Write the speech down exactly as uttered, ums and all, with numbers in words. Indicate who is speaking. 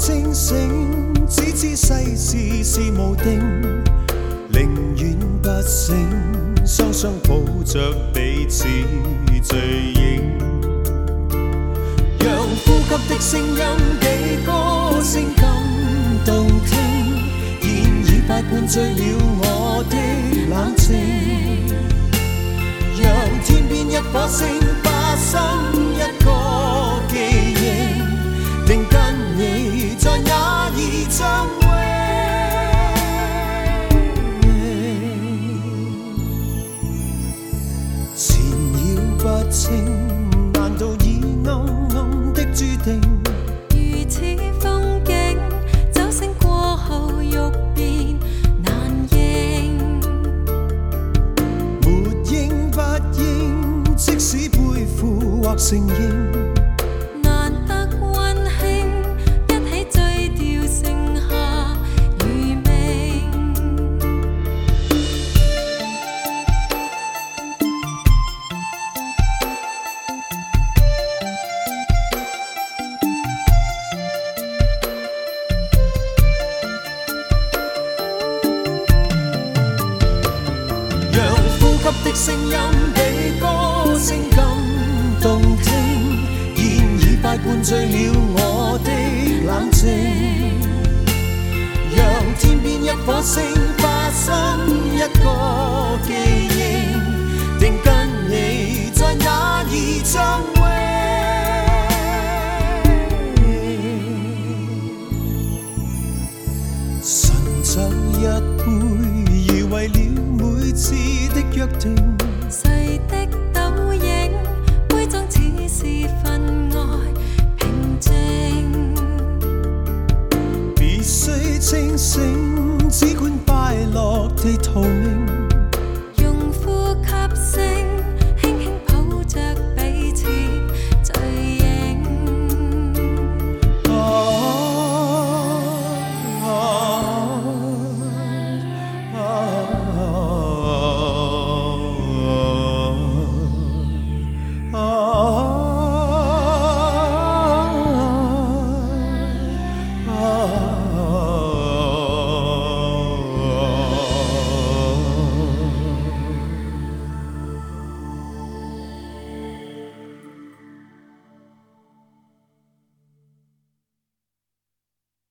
Speaker 1: 清醒，只知世事是无定，宁愿不醒，双双抱着彼此醉影。让呼吸的声音比歌聲更動聽，現已快灌醉了我的冷靜。讓天邊一顆星化生一個記憶，定跟你在那兒相會。纏繞不清，難道已暗暗的注定？
Speaker 2: 如此風景，酒醒過後欲變難認。
Speaker 1: 沒應不應，即使背負或承認。
Speaker 2: 難得溫馨，一起醉掉剩下餘味。
Speaker 1: 讓呼吸的聲音比歌聲更動聽，現已快灌醉了我的冷靜。讓天邊一顆星化生一個記憶，定跟你在那兒相會。純酒一杯，如為了每次的約定。
Speaker 2: 誰的倒影，杯中似是分愛平靜。
Speaker 1: 必須清醒，只管快樂地逃